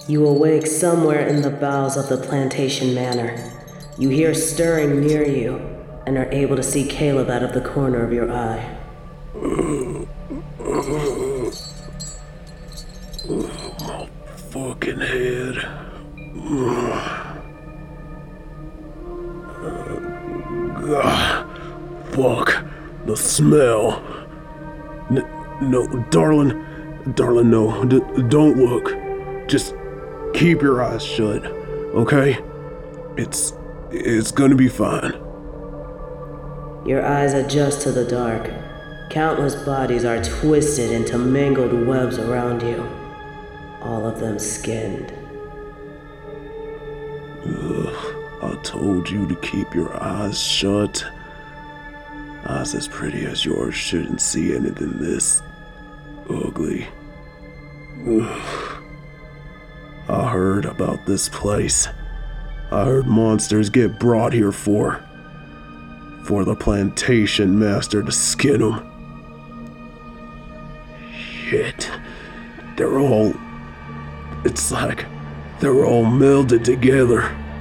You awake somewhere in the bowels of the plantation manor. You hear stirring near you and are able to see Caleb out of the corner of your eye. My fucking head. God, fuck. The smell. No, darling, no. Don't look. Just keep your eyes shut, okay? It's gonna be fine. Your eyes adjust to the dark. Countless bodies are twisted into mangled webs around you, all of them skinned. I told you to keep your eyes shut. Eyes as pretty as yours shouldn't see anything this ugly. I heard about this place. I heard monsters get brought here for the plantation master to skin them. Shit. It's like they're all melded together.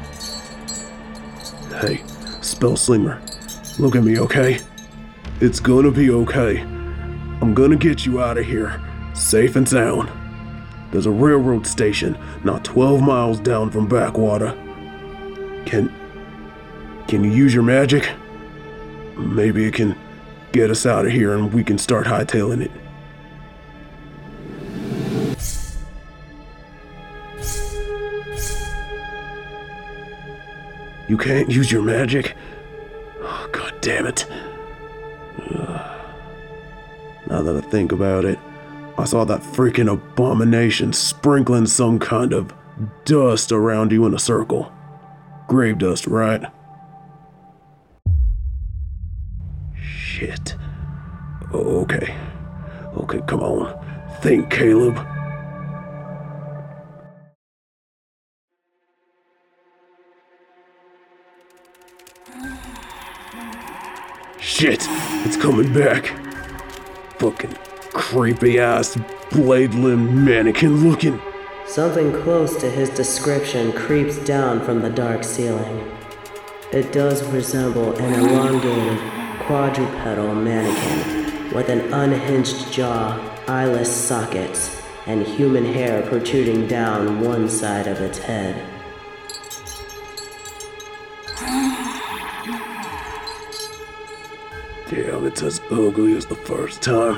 Hey, Spellslinger, look at me, okay? It's gonna be okay. I'm gonna get you out of here, safe and sound. There's a railroad station not 12 miles down from Backwater. Can you use your magic? Maybe it can get us out of here and we can start hightailing it. You can't use your magic? Oh, God damn it. Now that I think about it, I saw that freaking abomination sprinkling some kind of dust around you in a circle. Grave dust, right? Shit. Okay, come on. Think, Caleb. Shit, it's coming back. Fucking creepy ass blade limbed mannequin looking. Something close to his description creeps down from the dark ceiling. It does resemble an elongated quadrupedal mannequin with an unhinged jaw, eyeless sockets, and human hair protruding down one side of its head. Damn, it's as ugly as the first time.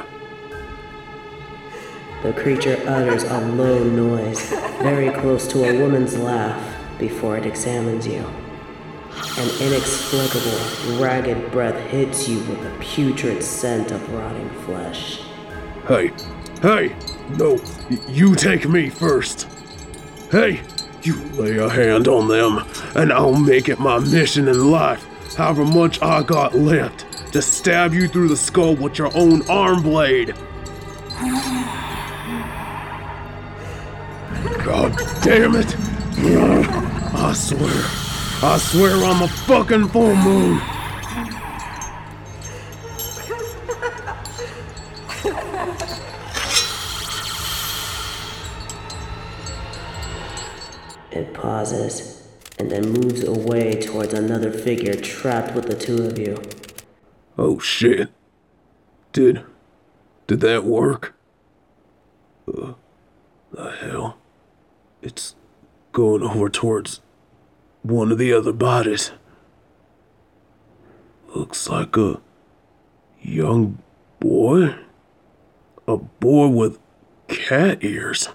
The creature utters a low noise, very close to a woman's laugh, before it examines you. An inexplicable, ragged breath hits you with a putrid scent of rotting flesh. Hey, no, you take me first. Hey, you lay a hand on them, and I'll make it my mission in life, however much I got left, to stab you through the skull with your own arm blade. God damn it! I swear on the fucking full moon! It pauses, and then moves away towards another figure trapped with the two of you. Oh shit. Did that work? The hell? It's going over towards one of the other bodies. Looks like a young boy? A boy with cat ears.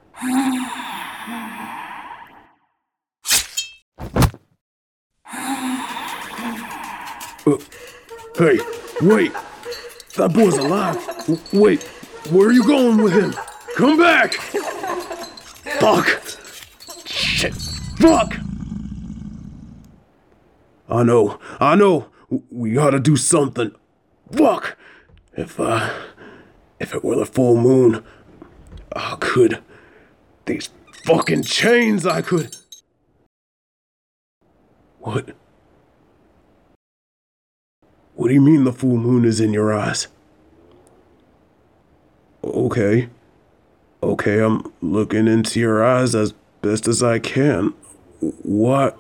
Hey, wait! That boy's alive! Wait, where are you going with him? Come back! Fuck! Shit! Fuck! I know. We gotta do something. Fuck! If it were the full moon, I could. These fucking chains, I could. What? What do you mean the full moon is in your eyes? Okay, I'm looking into your eyes as best as I can. What?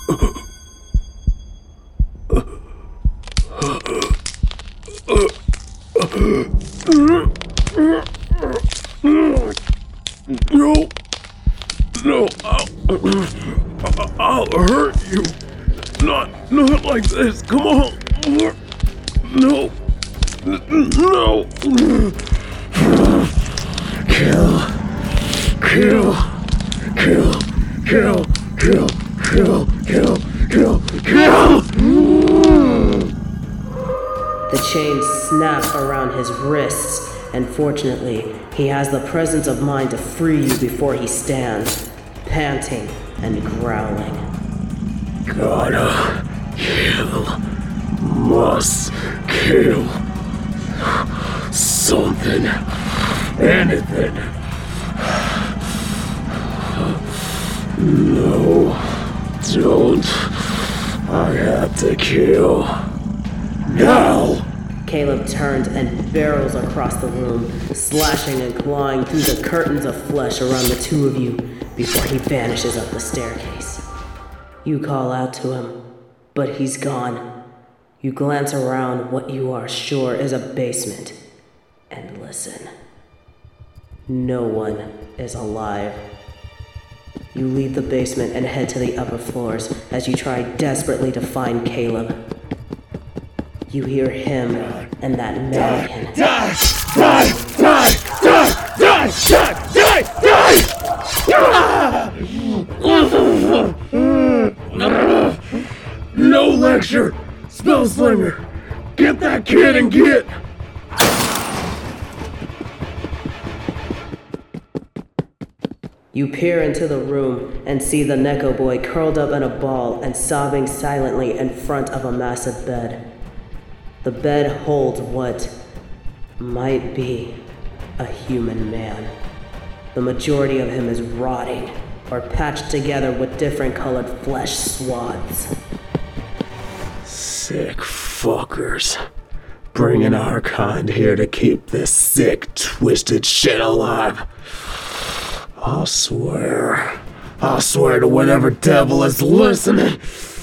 No, no, I'll hurt you. Not like this. Come on. No, no. Kill. The chains snap around his wrists, and fortunately, he has the presence of mind to free you before he stands, panting and growling. Gotta kill. Must kill. Something. Anything. No. Don't. I have to kill. Now! Caleb turns and barrels across the room, slashing and clawing through the curtains of flesh around the two of you before he vanishes up the staircase. You call out to him, but he's gone. You glance around what you are sure is a basement, and listen. No one is alive. You leave the basement and head to the upper floors as you try desperately to find Caleb. You hear him and that mannequin. Die! No lecture! Spellslinger! Get that kid and get! You peer into the room and see the Neko boy curled up in a ball and sobbing silently in front of a massive bed. The bed holds what might be a human man. The majority of him is rotting or patched together with different colored flesh swaths. Sick fuckers. Bringing our kind here to keep this sick, twisted shit alive. I'll swear to whatever devil is listening.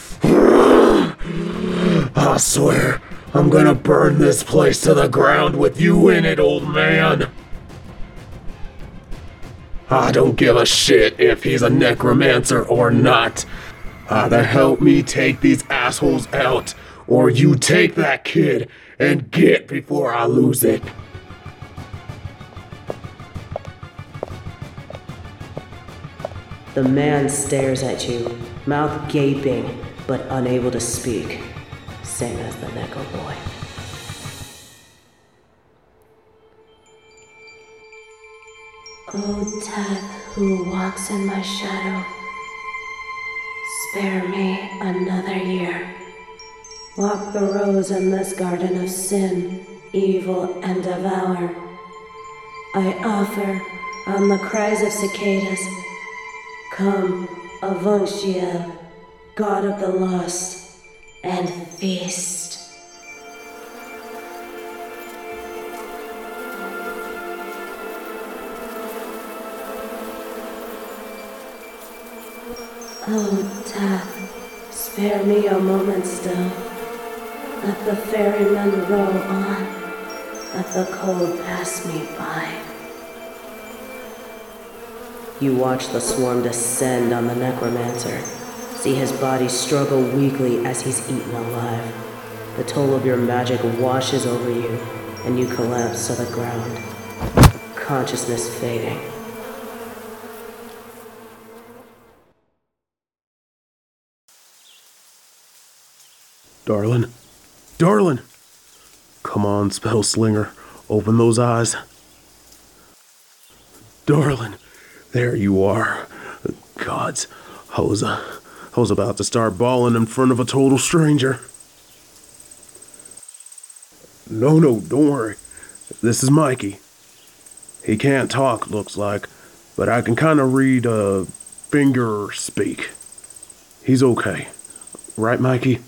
I swear, I'm gonna burn this place to the ground with you in it, old man. I don't give a shit if he's a necromancer or not. Either help me take these assholes out, or you take that kid and get before I lose it. The man stares at you, mouth gaping but unable to speak, same as the Neko boy. O death who walks in my shadow, spare me another year. Walk the rows in this garden of sin, evil and devour. I offer on the cries of cicadas, come, Avuntiel, God of the lost, and feast. Oh, death, spare me a moment still. Let the ferryman row on. Let the cold pass me by. You watch the swarm descend on the necromancer. See his body struggle weakly as he's eaten alive. The toll of your magic washes over you, and you collapse to the ground, consciousness fading. Darling! Come on, Spellslinger. Open those eyes. Darling, there you are. Gods, I was about to start bawling in front of a total stranger. No, don't worry. This is Mikey. He can't talk, looks like, but I can kind of read, finger speak. He's okay. Right, Mikey?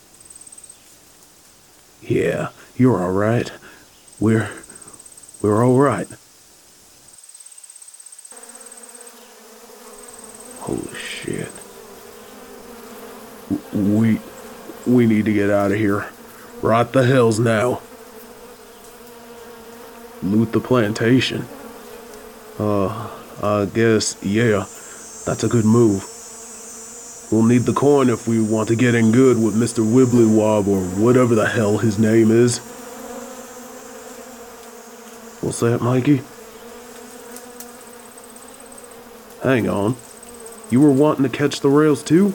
Yeah, you're all right. We're all right. Holy shit. We need to get out of here. Right the hells now. Loot the plantation. I guess, yeah, that's a good move. We'll need the coin if we want to get in good with Mr. Wibblywob or whatever the hell his name is. What's that, Mikey? Hang on. You were wanting to catch the rails too?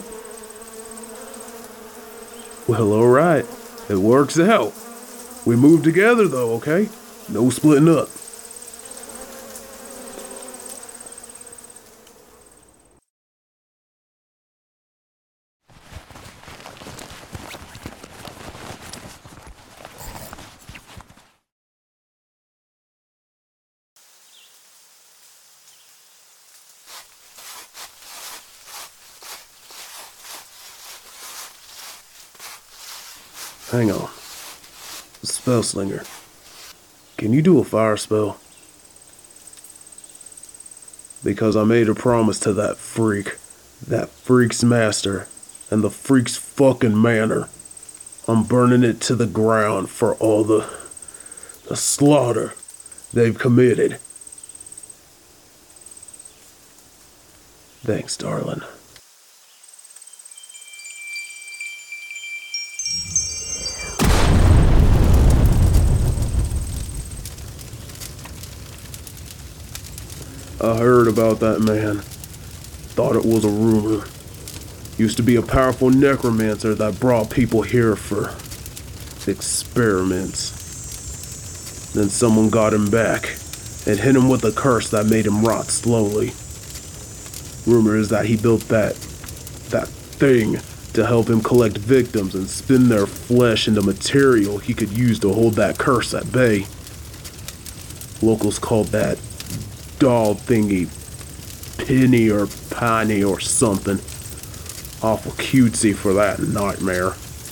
Well, alright. It works out. We move together though, okay? No splitting up. Hang on. Spellslinger. Can you do a fire spell? Because I made a promise to that freak's master, and the freak's fucking manor. I'm burning it to the ground for all the slaughter they've committed. Thanks, darling. I heard about that man. Thought it was a rumor. Used to be a powerful necromancer that brought people here for experiments. Then someone got him back and hit him with a curse that made him rot slowly. Rumor is that he built that thing to help him collect victims and spin their flesh into material he could use to hold that curse at bay. Locals called that doll thingy Penny or Piney or something. Awful cutesy for that nightmare.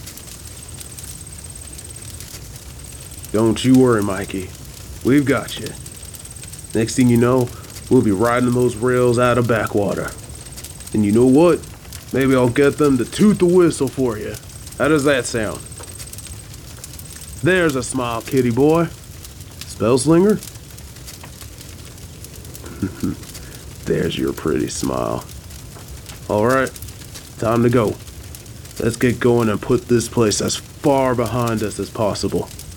Don't you worry, Mikey. We've got you. Next thing you know, we'll be riding those rails out of Backwater. And you know what? Maybe I'll get them to toot the whistle for you. How does that sound? There's a smile, kitty boy. Spellslinger? There's your pretty smile. Alright, time to go. Let's get going and put this place as far behind us as possible.